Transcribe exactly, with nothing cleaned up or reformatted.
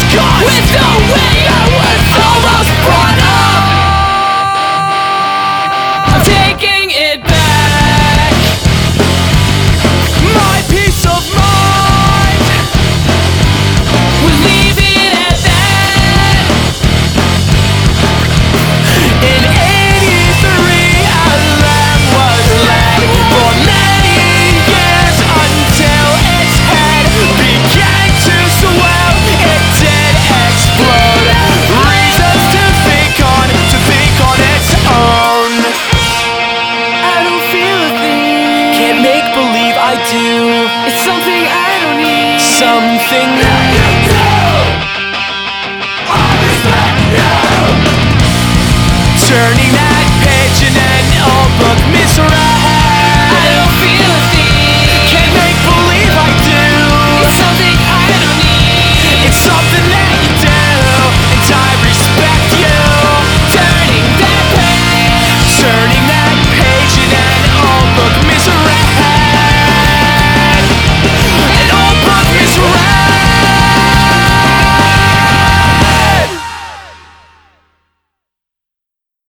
caught with the way I was almost brought up. I'm taking it back. My peace of mind, we'll leave it at that. In eighty-three a lamb was led for many years until its head began to swell. It did explode. Reasons to think on, to think on its own. I don't feel a thing. Can't make believe I do. It's something I don't need. Something that you do. I respect you. Turning